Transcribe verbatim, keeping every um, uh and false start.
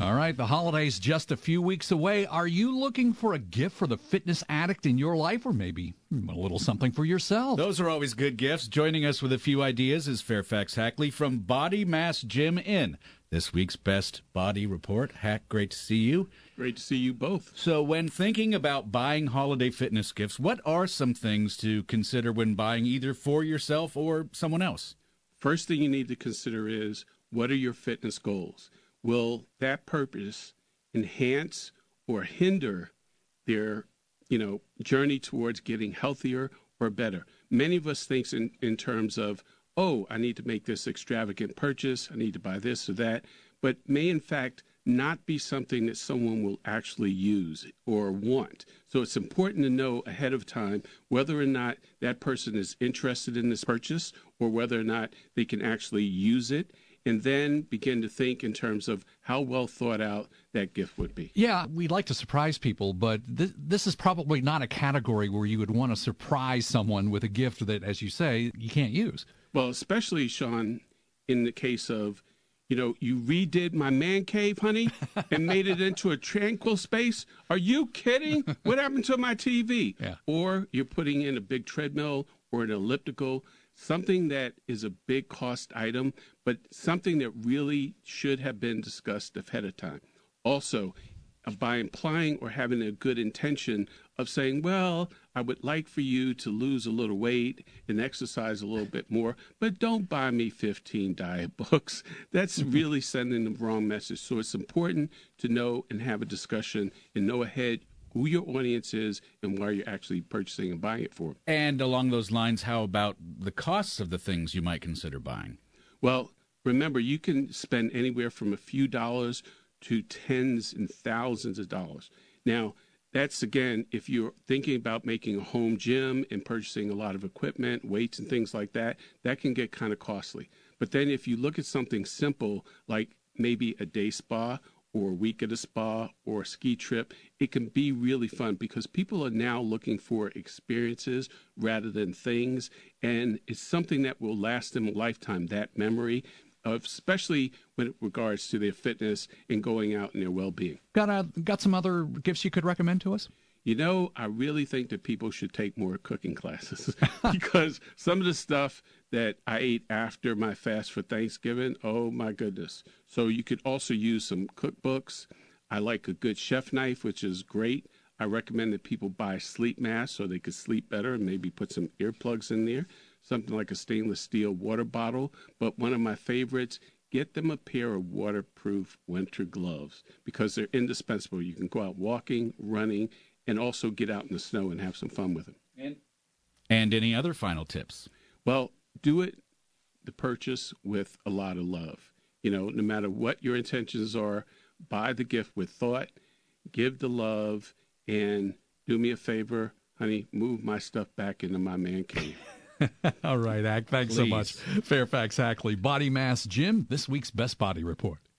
All right, the holiday's just a few weeks away. Are you looking for a gift for the fitness addict in your life, or maybe a little something for yourself? Those are always good gifts. Joining us with a few ideas is Fairfax Hackley from Body Mass Gym Inn. This week's Best Body Report. Hack, great to see you. Great to see you both. So when thinking about buying holiday fitness gifts, what are some things to consider when buying either for yourself or someone else? First thing you need to consider is, what are your fitness goals? Will that purpose enhance or hinder their, you know, journey towards getting healthier or better? Many of us think in, in terms of, oh, I need to make this extravagant purchase, I need to buy this or that, but may in fact not be something that someone will actually use or want. So it's important to know ahead of time whether or not that person is interested in this purchase or whether or not they can actually use it, and then begin to think in terms of how well thought out that gift would be. Yeah, we'd like to surprise people, but th- this is probably not a category where you would want to surprise someone with a gift that, as you say, you can't use. Well, especially, Sean, in the case of, you know, you redid my man cave, honey, and made it into a tranquil space. Are you kidding? What happened to my T V? Yeah. Or you're putting in a big treadmill or an elliptical, something that is a big cost item, but something that really should have been discussed ahead of time. Also, uh, by implying or having a good intention of saying, well, I would like for you to lose a little weight and exercise a little bit more, but don't buy me fifteen diet books. That's really sending the wrong message. So it's important to know and have a discussion and know ahead who your audience is and why you're actually purchasing and buying it for. And along those lines, how about the costs of the things you might consider buying? Well, remember, you can spend anywhere from a few dollars to tens and thousands of dollars. Now, that's, again, if you're thinking about making a home gym and purchasing a lot of equipment, weights and things like that, that can get kind of costly. But then if you look at something simple like maybe a day spa or a week at a spa or a ski trip, it can be really fun because people are now looking for experiences rather than things, and it's something that will last them a lifetime, that memory, of, especially when it regards to their fitness and going out and their well-being. Got a, got some other gifts you could recommend to us? You know, I really think that people should take more cooking classes because some of the stuff that I ate after my fast for Thanksgiving, oh my goodness. So you could also use some cookbooks. I like a good chef knife, which is great. I recommend that people buy sleep masks so they could sleep better and maybe put some earplugs in there, something like a stainless steel water bottle. But one of my favorites, get them a pair of waterproof winter gloves because they're indispensable. You can go out walking, running, and also get out in the snow and have some fun with them. And, and any other final tips? Well, do it, the purchase, with a lot of love. You know, no matter what your intentions are, buy the gift with thought, give the love, and do me a favor, honey, move my stuff back into my man cave. All right, Hack. Thanks Please. so much. Fairfax Hackley, Body Mass Gym, this week's Best Body Report.